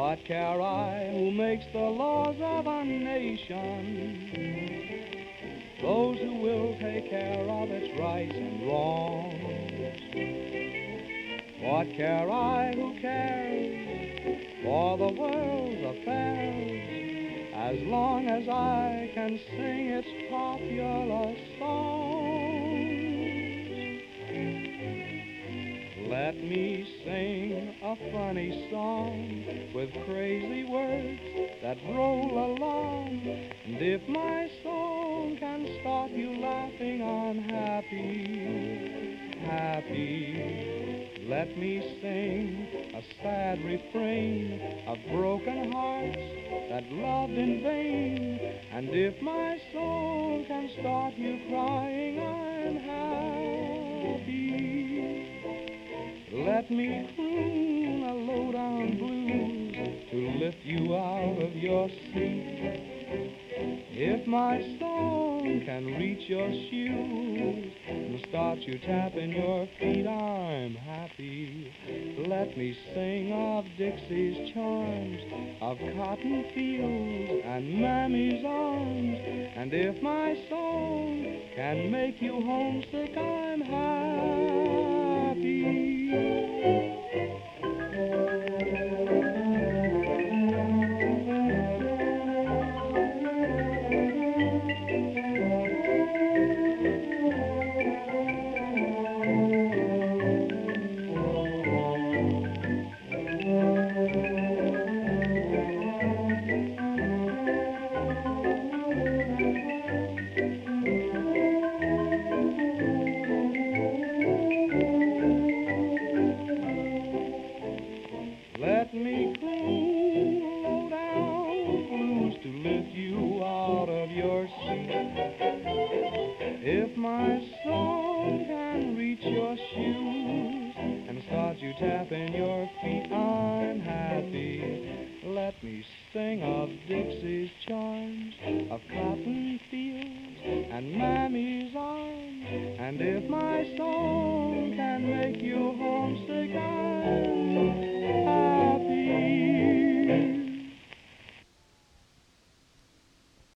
What care I who makes the laws of a nation? Those who will take care of its rights and wrongs. What care I who cares for the world's affairs, as long as I can sing its popular songs? Let me sing a funny song with crazy words that roll along, and if my song can start you laughing, I'm happy, happy. Let me sing a sad refrain of broken hearts that loved in vain, and if my song can start you crying, I'm happy. Let me croon a low-down blues to lift you out of your seat. If my song can reach your shoes and start you tapping your feet, I'm happy. Let me sing of Dixie's charms, of cotton fields and Mammy's arms, and if my song can make you homesick, I'm happy. Let me croon low-down blues to lift you out of your seat. If my song can reach your shoes and start you tapping your feet, I'm happy. Let me sing of Dixie's charms, of cotton fields and Mammy's arms, and if my song can make you homesick, I'm happy.